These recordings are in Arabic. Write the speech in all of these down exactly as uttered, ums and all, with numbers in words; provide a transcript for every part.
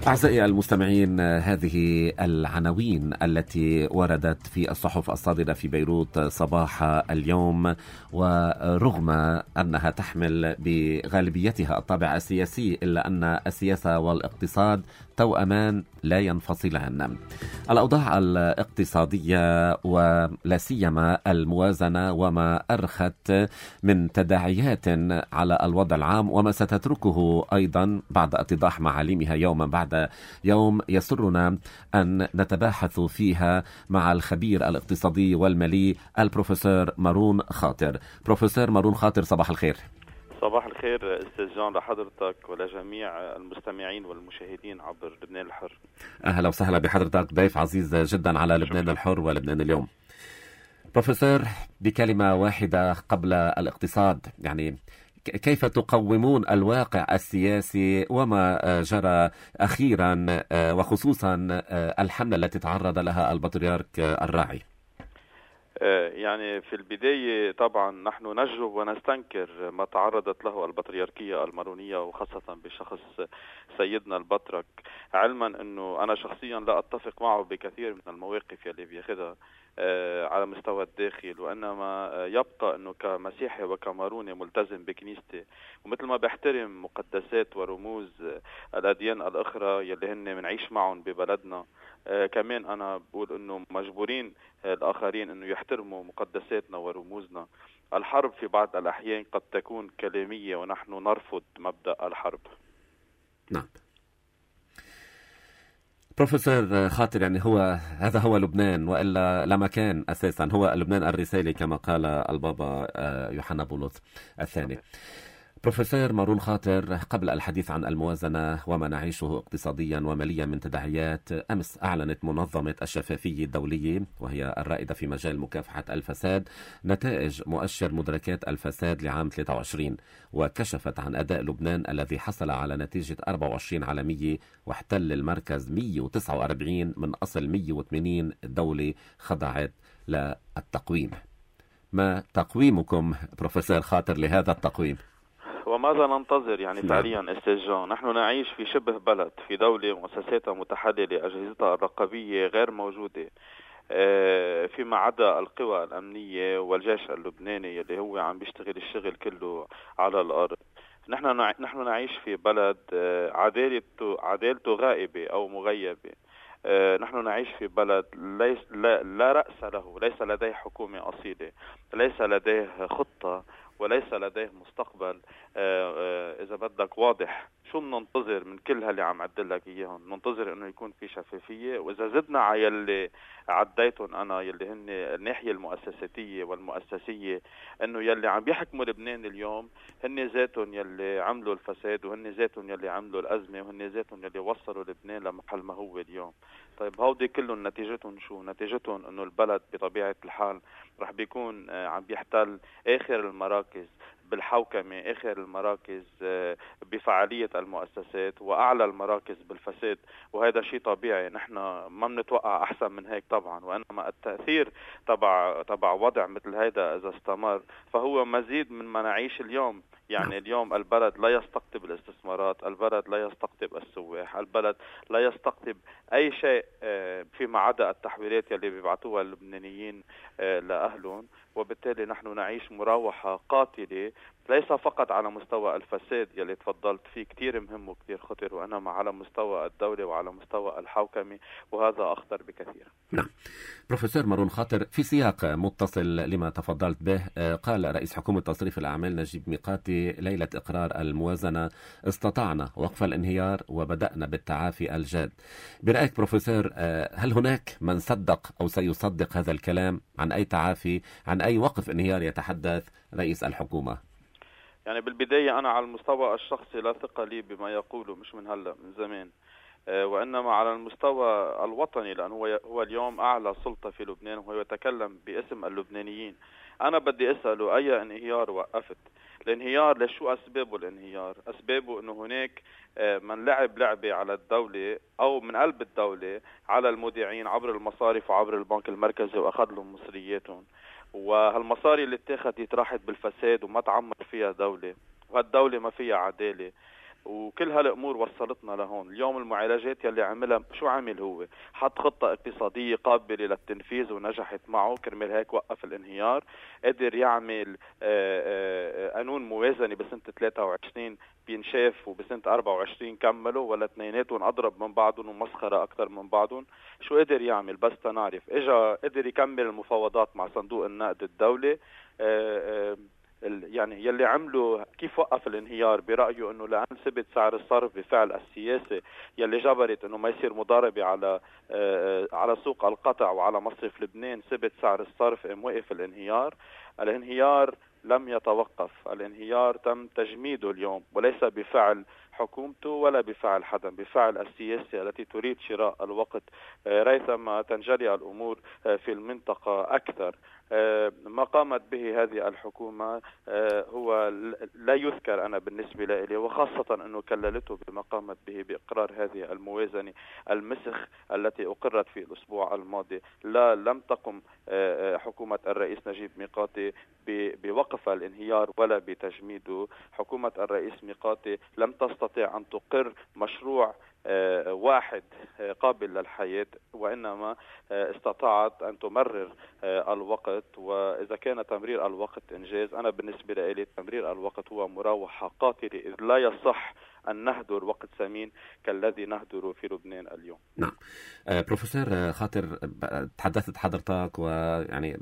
أعزائي المستمعين، هذه العناوين التي وردت في الصحف الصادرة في بيروت صباح اليوم، ورغم أنها تحمل بغالبيتها الطابع السياسي إلا أن السياسة والاقتصاد توأمان لا ينفصلان. الأوضاع الاقتصادية ولا سيما الموازنة وما أرخت من تداعيات على الوضع العام وما ستتركه أيضا بعد اتضاح معالمها يوما بعد يوم، يسرنا أن نتباحث فيها مع الخبير الاقتصادي والمالي البروفيسور مارون خاطر. بروفيسور مارون خاطر، صباح الخير. صباح الخير أستاذ جان لحضرتك ولجميع المستمعين والمشاهدين عبر لبنان الحر. أهلا وسهلا بحضرتك، ضيف عزيز جدا على لبنان الحر ولبنان اليوم. بروفيسور، بكلمة واحدة قبل الاقتصاد، يعني كيف تقومون الواقع السياسي وما جرى أخيرا وخصوصا الحملة التي تعرض لها البطريرك الراعي؟ يعني في البداية طبعا نحن نجرب ونستنكر ما تعرضت له البطريركية المارونية وخاصة بشخص سيدنا البطرك، علما أنه أنا شخصيا لا أتفق معه بكثير من المواقف يلي بياخدها على مستوى الداخل، وإنما يبقى أنه كمسيحي وكماروني ملتزم بكنيستي، ومثل ما بيحترم مقدسات ورموز الأديان الأخرى يلي هن منعيش معهم ببلدنا. آه كمان أنا بقول أنه مجبورين الآخرين أنه يحترموا مقدساتنا ورموزنا. الحرب في بعض الأحيان قد تكون كلامية ونحن نرفض مبدأ الحرب. نعم بروفيسور خاطر، يعني هو هذا هو لبنان وإلا لا مكان أساسا، هو لبنان الرسالي كما قال البابا يوحنا بولس الثاني. بروفيسور مارون خاطر، قبل الحديث عن الموازنة وما نعيشه اقتصاديا وماليا من تداعيات، أمس أعلنت منظمة الشفافية الدولية وهي الرائدة في مجال مكافحة الفساد نتائج مؤشر مدركات الفساد لعام ثلاثة وعشرين، وكشفت عن أداء لبنان الذي حصل على نتيجة أربعة وعشرين عالمية واحتل المركز مئة وتسعة وأربعين من أصل مئة وثمانين دولة خضعت للتقويم. ما تقويمكم بروفيسور خاطر لهذا التقويم؟ وماذا ننتظر يعني فعليا أستاذ جان؟ نحن نعيش في شبه بلد، في دولة مؤسساتها متحللة، أجهزتها الرقابية غير موجودة، فيما عدا القوى الأمنية والجيش اللبناني اللي هو عم بيشتغل الشغل كله على الأرض. نحن نحن نعيش في بلد عدالته عدالته غائبة أو مغيبة. نحن نعيش في بلد ليس لا, لا رأس له، ليس لديه حكومة أصيلة، ليس لديه خطة وليس لديه مستقبل إذا بدك واضح. شو بننتظر من كل هاللي عم عدلك إياهم؟ ننتظر إنه يكون في شفافية، وإذا زدنا على يلي عديتهم أنا يلي هن الناحية المؤسساتية والمؤسسية، إنه يلي عم بيحكموا لبنان اليوم هن ذاتهم يلي عملوا الفساد، وهن ذاتهم يلي عملوا الأزمة، وهن ذاتهم يلي وصلوا لبنان لمحل ما هو اليوم. طيب هودي كلهم نتيجتهم شو؟ نتيجتهم إنه البلد بطبيعة الحال رح بيكون عم بيحتل آخر المراكز بالحوكمة، آخر المراكز بفعالية المؤسسات، وأعلى المراكز بالفساد، وهذا شيء طبيعي. نحن ما بنتوقع أحسن من هيك طبعا، وإنما التأثير تبع تبع وضع مثل هذا إذا استمر فهو مزيد من ما نعيش اليوم. يعني اليوم البلد لا يستقطب الاستثمارات، البلد لا يستقطب السواح، البلد لا يستقطب أي شيء فيما عدا التحويلات يلي بيبعتوها اللبنانيين لأهلهم، وبالتالي نحن نعيش مراوحة قاتلة ليس فقط على مستوى الفساد يلي تفضلت فيه كتير مهم وكتير خطر، وإنما على مستوى الدولة وعلى مستوى الحوكمة، وهذا أخطر بكثير. نعم بروفيسور مارون خاطر، في سياق متصل لما تفضلت به، قال رئيس حكومة تصريف الأعمال نجيب ميقاتي ليلة إقرار الموازنة: استطعنا وقف الانهيار وبدأنا بالتعافي الجاد. برأيك بروفيسور، هل هناك من صدق أو سيصدق هذا الكلام عن أي تعافي، عن أي وقف انهيار يتحدث رئيس الحكومة؟ يعني بالبداية أنا على المستوى الشخصي لا ثقة لي بما يقوله، مش من هلأ، من زمان، وإنما على المستوى الوطني، لأنه هو هو اليوم أعلى سلطة في لبنان وهو يتكلم باسم اللبنانيين. أنا بدي أسأله أي انهيار وقفت؟ الانهيار لشو أسبابه؟ الانهيار أسبابه أنه هناك من لعب لعبة على الدولة أو من قلب الدولة على المودعين عبر المصارف وعبر البنك المركزي وأخذ لهم مصرياتهم، وهالمصاري اللي اتاخدت راحت بالفساد وما تعمر فيها دولة، وهالدولة ما فيها عدالة. وكل هالامور وصلتنا لهون. اليوم المعالجات يلي عملها شو عمل؟ هو حط خطه اقتصاديه قابله للتنفيذ ونجحت معه، كرمال هيك وقف الانهيار. قدر يعمل قانون موازنه بسنه ثلاثة وعشرين بينشاف، وبسنه أربعة وعشرين كملوا، ولا اثنيناتهم اضرب من بعضهم ومسخره اكثر من بعضهم. شو قدر يعمل؟ بس تنعرف، اجا قدر يكمل المفاوضات مع صندوق النقد الدولي. يعني يلي عملوا كيف وقف الانهيار برأيه انه لأن ثبت سعر الصرف بفعل السياسة يلي جبرت انه ما يصير مضاربة على على سوق القطع وعلى مصرف لبنان، ثبت سعر الصرف ام وقف الانهيار. الانهيار لم يتوقف، الانهيار تم تجميده اليوم، وليس بفعل حكومته ولا بفعل حدا، بفعل السياسة التي تريد شراء الوقت ريثما تنجلي الأمور في المنطقة أكثر. ما قامت به هذه الحكومة هو لا يذكر أنا بالنسبة لي، وخاصة أنه كللته بما قامت به بإقرار هذه الموازنة المسخ التي أقرت في الأسبوع الماضي. لا لم تقم حكومة الرئيس نجيب ميقاتي بوقف الانهيار ولا بتجميده. حكومة الرئيس ميقاتي لم تستطيع أن تقر مشروع واحد قابل للحياة، وإنما استطاعت أن تمرر الوقت. وإذا كان تمرير الوقت إنجاز، أنا بالنسبة لي تمرير الوقت هو مراوحة قاتلة، إذ لا يصح أن نهدر وقت ثمين كالذي نهدره في لبنان اليوم. نعم. بروفيسور خاطر، تحدثت حضرتك ويعني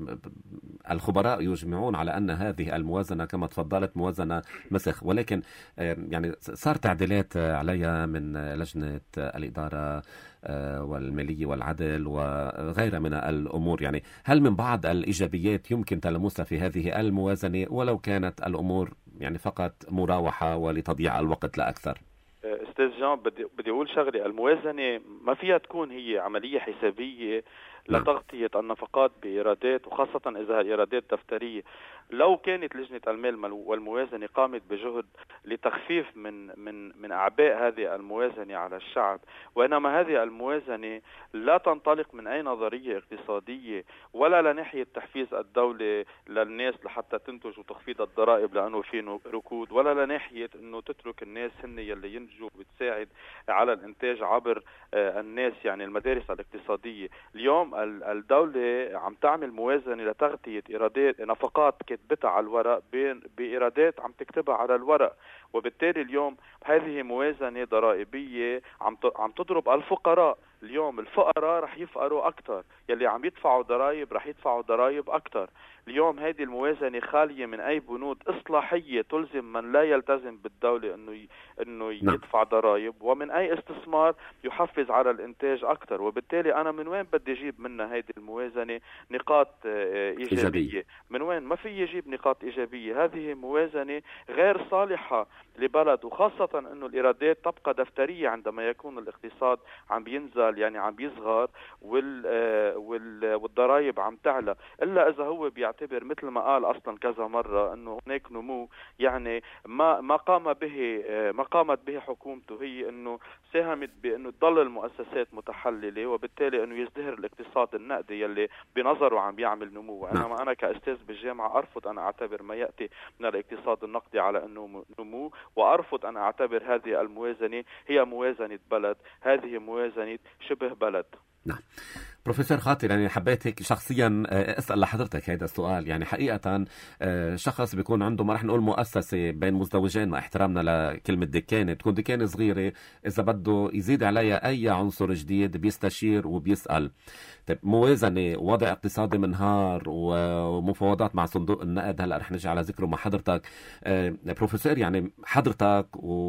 الخبراء يجمعون على أن هذه الموازنة كما تفضلت موازنة مسخ، ولكن يعني صار تعديلات عليها من لجنة الإدارة والمالية والعدل وغيرها من الأمور. يعني هل من بعض الإيجابيات يمكن تلمسها في هذه الموازنة، ولو كانت الأمور يعني فقط مراوحة ولتضييع الوقت لا أكثر؟ أستاذ جان، بدي بدي أقول شغلة. الموازنة ما فيها تكون هي عملية حسابية لتغطية النفقات بإيرادات، وخاصة إذا الإيرادات دفترية. لو كانت لجنة المال والموازنة قامت بجهد لتخفيف من من من أعباء هذه الموازنة على الشعب، وإنما هذه الموازنة لا تنطلق من أي نظرية اقتصادية ولا لناحية تحفيز الدولة للناس لحتى تنتج وتخفيض الضرائب لأنه في ركود، ولا لناحية أنه تترك الناس هن يلي ينتجوا وتساعد على الإنتاج عبر الناس، يعني المدارس الاقتصادية. اليوم الدولة عم تعمل موازنة لتغطية إيرادات نفقات كتبتها على الورق بإيرادات عم تكتبها على الورق، وبالتالي اليوم هذه موازنة ضرائبية عم عم تضرب الفقراء. اليوم الفقراء رح يفقروا أكتر، يلي عم يدفعوا ضرائب رح يدفعوا ضرائب أكتر. اليوم هذه الموازنة خالية من أي بنود إصلاحية تلزم من لا يلتزم بالدولة إنه ي... إنه يدفع ضرائب، ومن أي استثمار يحفز على الإنتاج أكتر. وبالتالي أنا من وين بدي أجيب منها هذه الموازنة نقاط إيجابية؟ إيجابية. من وين؟ ما في يجيب نقاط إيجابية. هذه موازنة غير صالحة لبلد، وخاصة إنه الإيرادات تبقى دفترية عندما يكون الاقتصاد عم بينزل، يعني عم بيصغر، وال... وال... والضرائب عم تعلى. إلا إذا هو بيعتبر مثل ما قال أصلا كذا مرة إنه هناك نمو، يعني ما ما قام به ما قامت به حكومته هي إنه ساهمت بإنه تضل المؤسسات متحللة، وبالتالي إنه يزدهر الاقتصاد النقدي يلي بنظره عم بيعمل نمو. وإنما أنا كأستاذ بالجامعة أرفض أن أعتبر ما يأتي من الاقتصاد النقدي على إنه نمو، وأرفض أن أعتبر هذه الموازنة هي موازنة بلد. هذه موازنة شبه بلد. نعم. بروفيسور خاطر، يعني حبيت هيك شخصيا اسال لحضرتك هذا السؤال. يعني حقيقه شخص بيكون عنده، ما رح نقول مؤسسه بين مزدوجين مع احترامنا لكلمه دكانه، تكون دكانه صغيره، اذا بده يزيد عليها اي عنصر جديد بيستشير وبيسال. طيب موازنه، وضع اقتصادي منهار، ومفاوضات مع صندوق النقد، هلا رح نجي على ذكره مع حضرتك. بروفيسور، يعني حضرتك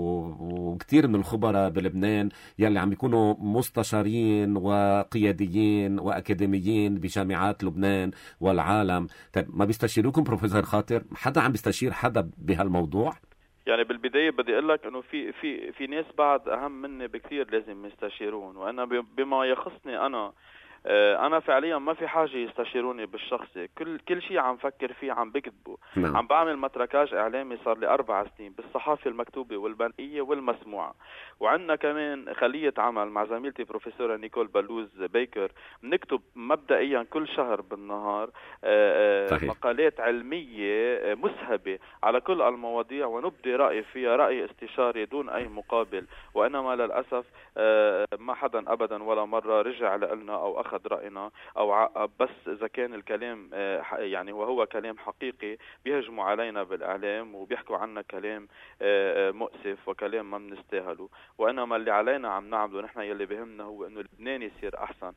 وكثير من الخبراء بلبنان يلي عم يكونوا مستشارين وقياديين وأكاديميين بجامعات لبنان والعالم، طيب ما بيستشيروكم بروفيسور خاطر؟ حدا عم بيستشير حدا بهالموضوع؟ يعني بالبداية بدي أقول لك إنه في في في ناس بعد أهم مني بكثير لازم يستشيرون، وأنا بما يخصني أنا أنا فعليا ما في حاجة يستشيروني بالشخصي، كل كل شيء عم فكر فيه عم بكتبه. نعم. عم بعمل متركاج إعلامي صار لي أربع سنين بالصحافة المكتوبة والمرئية والمسموعة، وعندنا كمان خلية عمل مع زميلتي بروفيسورة نيكول بلوز بيكر، بنكتب مبدئيا كل شهر بالنهار صحيح. مقالات علمية مسهبة على كل المواضيع، ونبدي رأي فيها رأي استشاري دون أي مقابل، وإنما للأسف ما حدا أبدا ولا مرة رجع لنا أو أخذ رأينا أو عقب، بس إذا كان الكلام يعني وهو كلام حقيقي بيهجموا علينا بالإعلام وبيحكوا عنا كلام مؤسف وكلام ما بنستاهله. وإنما اللي علينا عم نعمله نحن، يلي بهمنا هو إنه لبنان يصير أحسن.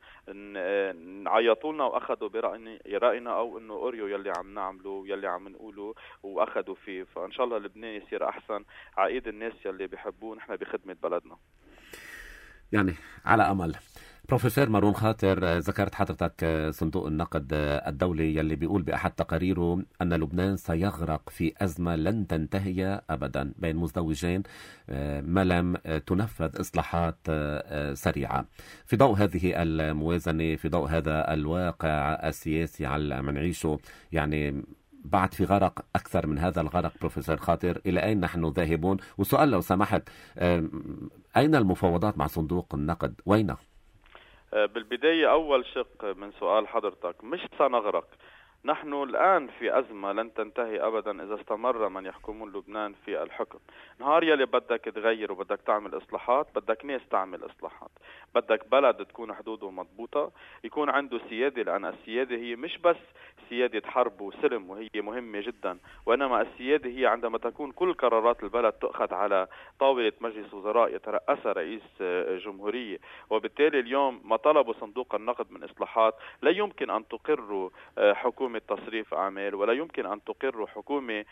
عيطولنا وأخذوا برأينا أو إنه أوريو يلي عم نعمله يلي عم نقوله وأخذوا فيه، فإن شاء الله لبنان يصير أحسن عقيد الناس يلي بيحبوه نحن بخدمة بلدنا. يعني على أمل. بروفيسور مارون خاطر، ذكرت حضرتك صندوق النقد الدولي يلي بيقول بأحد تقاريره أن لبنان سيغرق في أزمة لن تنتهي أبدا بين مزدوجين ما لم تنفذ إصلاحات سريعة. في ضوء هذه الموازنة، في ضوء هذا الواقع السياسي على ما نعيشه، يعني بعد في غرق أكثر من هذا الغرق بروفيسور خاطر، إلى أين نحن ذاهبون؟ وسؤال لو سمحت، أين المفاوضات مع صندوق النقد؟ وين؟ بالبداية أول شق من سؤال حضرتك، مش سنغرق، نحن الآن في أزمة لن تنتهي أبدا إذا استمر من يحكمون لبنان في الحكم. نهار يلي بدك تغير وبدك تعمل إصلاحات، بدك ناس تعمل إصلاحات، بدك بلد تكون حدوده مضبوطة، يكون عنده سيادة، لأن السيادة هي مش بس سيادة حرب وسلم وهي مهمة جدا، وإنما السيادة هي عندما تكون كل قرارات البلد تؤخذ على طاولة مجلس وزراء يترأسها رئيس جمهورية. وبالتالي اليوم ما طلبوا صندوق النقد من إصلاحات لا يمكن أن تقروا حكومة تصريف أعمال، ولا يمكن أن تقروا حكومة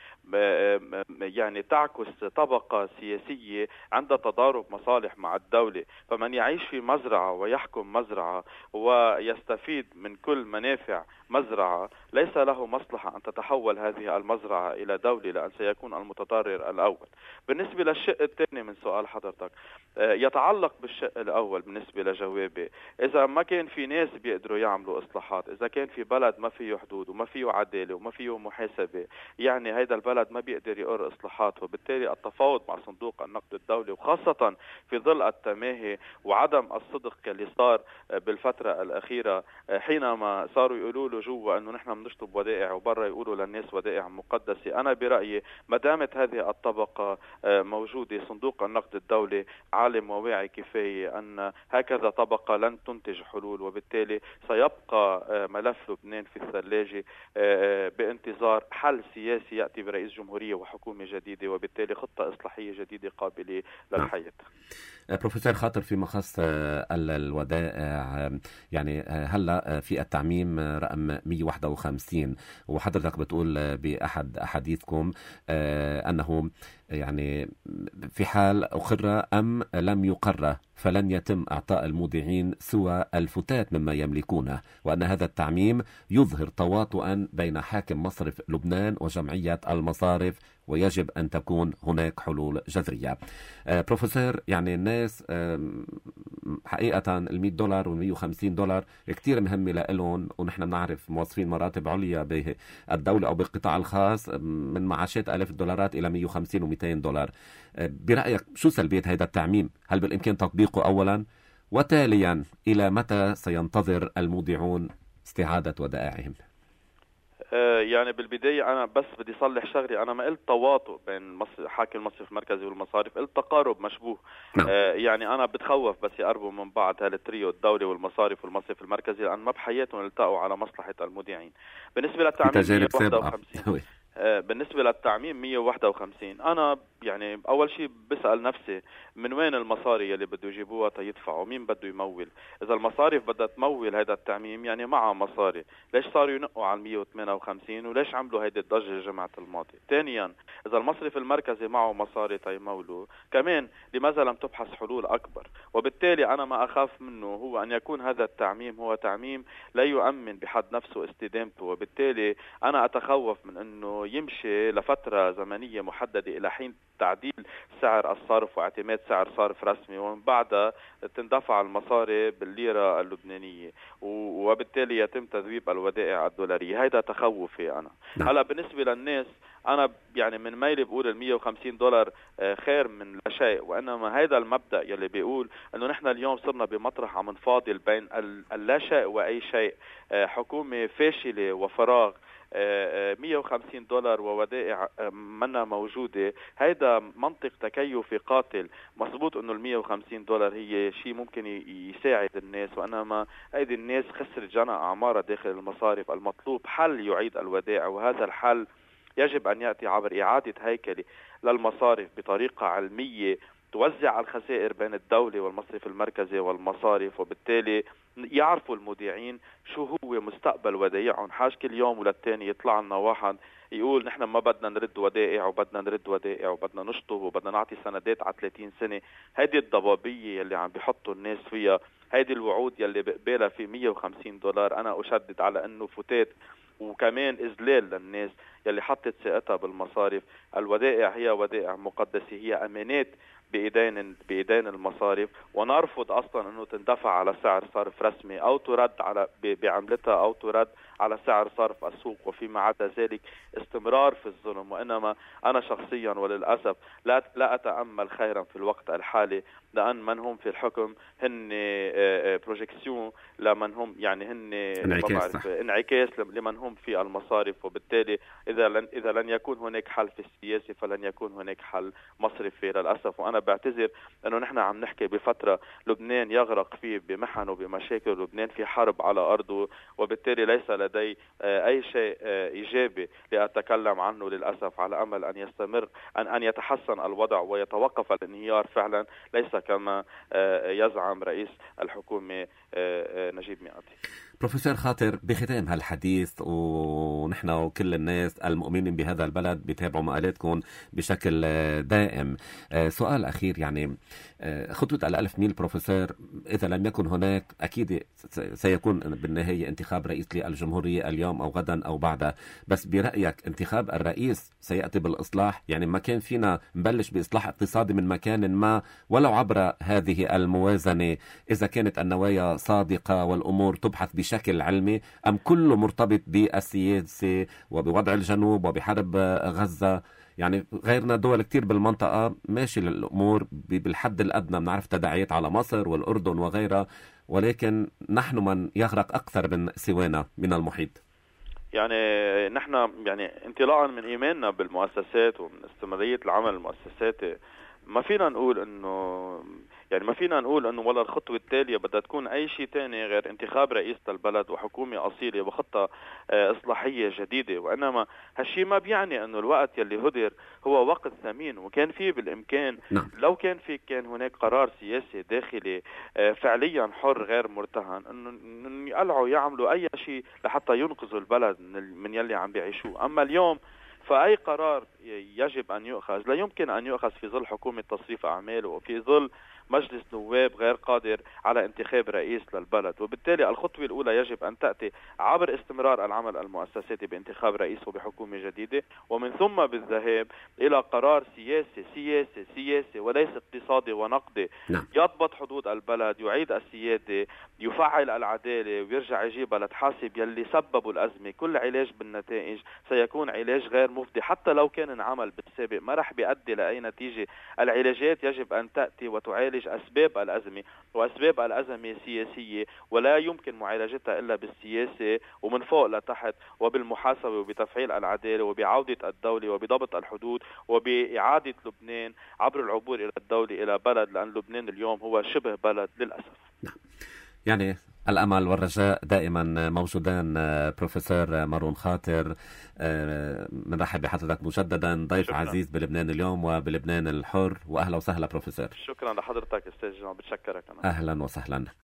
يعني تعكس طبقة سياسية عندها تضارب مصالح مع الدولة. فمن يعيش في مزرعة ويحكم مزرعة ويستفيد من كل منافع مزرعة ليس له مصلحة أن تتحول هذه المزرعة إلى دولة، لأن سيكون المتضرر الأول. بالنسبة للشق الثاني من سؤال حضرتك، يتعلق بالشق الأول بالنسبة لجوابي، إذا ما كان في ناس بيقدروا يعملوا إصلاحات، إذا كان في بلد ما فيه حدود وما فيه عدالة وما فيه محاسبة، يعني هيدا البلد ما بيقدر يقر إصلاحات. وبالتالي التفاوض مع صندوق النقد الدولي، وخاصة في ظل التماهي وعدم الصدق اللي صار بالفترة الأخيرة، حينما صاروا يقولوا له جوا أنه نحن بنشطب ودائع وبرا يقولوا للناس ودائع مقدسة. أنا برأيي ما دامت هذه الطبقة موجودة، صندوق النقد الدولي عالم وواعي كفاية أن هكذا طبقة لن تنتج حلول، وبالتالي سيبقى ملف لبنان في الثلاجة بانتظار حل سياسي يأتي برئيس جمهورية وحكومة جديدة، وبالتالي خطة إصلاحية جديدة قابلة للحياة. بروفيسور خاطر، في مخص الودائع، يعني هلا في التعميم رقم مئة وواحد وخمسين، وحضرتك بتقول بأحد أحاديثكم أنه يعني في حال أقر أم لم يقر فلن يتم إعطاء المودعين سوى الفتات مما يملكونه، وأن هذا التعميم يظهر تواطؤا بين حاكم مصرف لبنان وجمعية المصارف، ويجب أن تكون هناك حلول جذرية. بروفيسور، يعني الناس حقيقة المئة دولار والمئة وخمسين دولار كتير مهمة لهم، ونحن بنعرف موظفين مراتب عليا بالدولة أو بالقطاع الخاص من معاشات ألف دولارات إلى مئة وخمسين ومئتين دولار. برأيك شو سلبية هذا التعميم؟ هل بالإمكان تطبيقه أولا؟ وتاليا إلى متى سينتظر المودعون استعادة ودائعهم؟ يعني بالبداية أنا بس بدي صلح شغلي، أنا ما قلت تواطؤ بين حاكم المصرف المركزي والمصارف، قلت تقارب مشبوه. نعم. آه يعني أنا بتخوف بس يقربوا من بعض هالتريو، الدولة والمصارف والمصرف المركزي، لأن ما بحياتهم التقوا على مصلحة المودعين. بالنسبة للتعميم مئة وواحد وخمسين بالنسبة للتعميم مئة وواحد وخمسين، أنا يعني أول شيء بسأل نفسي من وين المصاري اللي بده يجيبوها تيدفعوا؟ مين بده يمول؟ إذا المصارف بدها تمول هذا التعميم يعني معها مصاري، ليش صاروا ينقوا على مئة وثمانية وخمسين وليش عملوا هيدي الضجة الجمعة الماضية؟ ثانيا، إذا المصرف المركزي معه مصاري تيمولوا كمان، لماذا لم تبحث حلول أكبر؟ وبالتالي أنا ما أخاف منه هو أن يكون هذا التعميم هو تعميم لا يؤمن بحد نفسه استدامته، وبالتالي أنا أتخوف من أنه أنه يمشي لفترة زمنية محددة إلى حين تعديل سعر الصرف واعتماد سعر صرف رسمي، ومن بعدها تندفع المصاري بالليرة اللبنانية، وبالتالي يتم تذويب الودائع الدولارية. هيدا تخوفي أنا. نعم. هلا بالنسبة للناس، أنا يعني من ميلي بقول ال مية وخمسين دولار خير من لا شيء، وإنما هيدا المبدأ يلي بيقول إنه نحن اليوم صرنا بمطرح عم نفاضل بين اللا شيء وأي شيء. حكومة فاشلة وفراغ، مية وخمسين دولار وودائع منا موجودة. هيدا منطق تكيفي قاتل. مظبوط انه ال مية وخمسين دولار هي شيء ممكن يساعد الناس، وانما هيدي الناس خسرت جنى اعمارها داخل المصارف. المطلوب حل يعيد الودائع، وهذا الحل يجب ان ياتي عبر اعادة هيكلة للمصارف بطريقة علمية توزع الخسائر بين الدولة والمصرف المركزي والمصارف، وبالتالي يعرفوا المودعين شو هو مستقبل ودائعهم. حاج كل يوم ولا التاني يطلع لنا واحد يقول نحن ما بدنا نرد ودائع وبدنا نرد ودائع وبدنا نشطب وبدنا نعطي سندات على ثلاثين سنة. هيدي الضبابية اللي عم بيحطوا الناس فيها، هيدي الوعود يلي بقبالها في مية وخمسين دولار، أنا أشدد على أنه فتات وكمان إذلال للناس يلي حطت ثقتها بالمصارف. الودائع هي ودائع مقدسة، هي أمانات بإيدين بإيدين المصارف، ونرفض أصلا أنه تندفع على سعر صرف رسمي أو ترد على بعملتها أو ترد على سعر صرف السوق، وفيما عدا ذلك استمرار في الظلم. وإنما أنا شخصيا وللأسف لا لا أتأمل خيرا في الوقت الحالي، لأن من هم في الحكم هن بروجيكسيون لمن هم، يعني هن انعكاس, انعكاس لمن هم في المصارف. وبالتالي إذا لن إذا لن يكون هناك حل في السياسة فلن يكون هناك حل مصرفي للأسف. وأنا بعتذر أنه نحن عم نحكي بفترة لبنان يغرق فيه بمحن وبمشاكل، لبنان في حرب على أرضه، وبالتالي ليس لدي أي شيء إيجابي لأتكلم عنه للأسف، على أمل أن يستمر أن أن يتحسن الوضع ويتوقف الانهيار فعلا، ليس كما يزعم رئيس الحكومة نجيب مئاتي. بروفيسور خاطر، بختام هالحديث ونحن وكل الناس المؤمنين بهذا البلد بيتابعوا مقالاتكم بشكل دائم، سؤال أخير، يعني خطوة الألف ميل بروفيسور، إذا لم يكن هناك أكيد سيكون بالنهاية انتخاب رئيس للجمهورية اليوم أو غدا أو بعده، بس برأيك انتخاب الرئيس سيأتي بالإصلاح؟ يعني ما كان فينا نبلش بإصلاح اقتصادي من مكان ما ولو عبر هذه الموازنة، إذا كانت النوايا صادقة والأمور تبحث بشكل علمي، أم كله مرتبط بالسياسة وبوضع الجنوب وبحرب غزة؟ يعني غيرنا دول كتير بالمنطقة ماشي للأمور بالحد الأدنى، بنعرف تداعيات على مصر والأردن وغيرها، ولكن نحن من يغرق أكثر من سوانا من المحيط. يعني نحن يعني انطلاقا من إيماننا بالمؤسسات ومن استمرارية العمل المؤسساتي، ما فينا نقول انه يعني ما فينا نقول انه ولا الخطوة التالية بدها تكون اي شيء تاني غير انتخاب رئيس البلد وحكومة اصيلة وخطة اصلاحية جديدة. وانما هالشيء ما بيعني انه الوقت يلي هدر هو وقت ثمين، وكان فيه بالامكان نعم. لو كان في كان هناك قرار سياسي داخلي فعليا حر غير مرتهن انه يقلعوا يعملوا اي شيء لحتى ينقذوا البلد من يلي عم بيعيشوه. اما اليوم فأي قرار يجب أن يؤخذ لا يمكن أن يؤخذ في ظل حكومة تصريف أعمال وفي ظل مجلس نواب غير قادر على انتخاب رئيس للبلد. وبالتالي الخطوة الأولى يجب أن تأتي عبر استمرار العمل المؤسساتي بانتخاب رئيس وبحكومة جديدة، ومن ثم بالذهاب إلى قرار سياسي سياسي سياسي وليس اقتصادي ونقدي نعم. يضبط حدود البلد، يعيد السيادة، يفعل العدالة، ويرجع يجيبها لتحاسب يلي سببوا الأزمة. كل علاج بالنتائج سيكون علاج غير مفضي، حتى لو كان انعمل بالسابق ما رح بيؤدي لأي نتيجة. العلاجات يجب أن تأتي وتعالج أسباب الأزمة، وأسباب الأزمة سياسية ولا يمكن معالجتها إلا بالسياسة ومن فوق لتحت، وبالمحاسبة وبتفعيل العدالة وبعودة الدولة وبضبط الحدود وبإعادة لبنان عبر العبور إلى الدولة إلى بلد، لأن لبنان اليوم هو شبه بلد للأسف. يعني الأمل والرجاء دائما موجودان. بروفيسور مارون خاطر، بنرحب بحضرتك مجددا، ضيف شكرا. عزيز بلبنان اليوم وبلبنان الحر، وأهلا وسهلا بروفيسور. شكرا لحضرتك أستاذ جمال، بتشكرك أنا. أهلا وسهلا.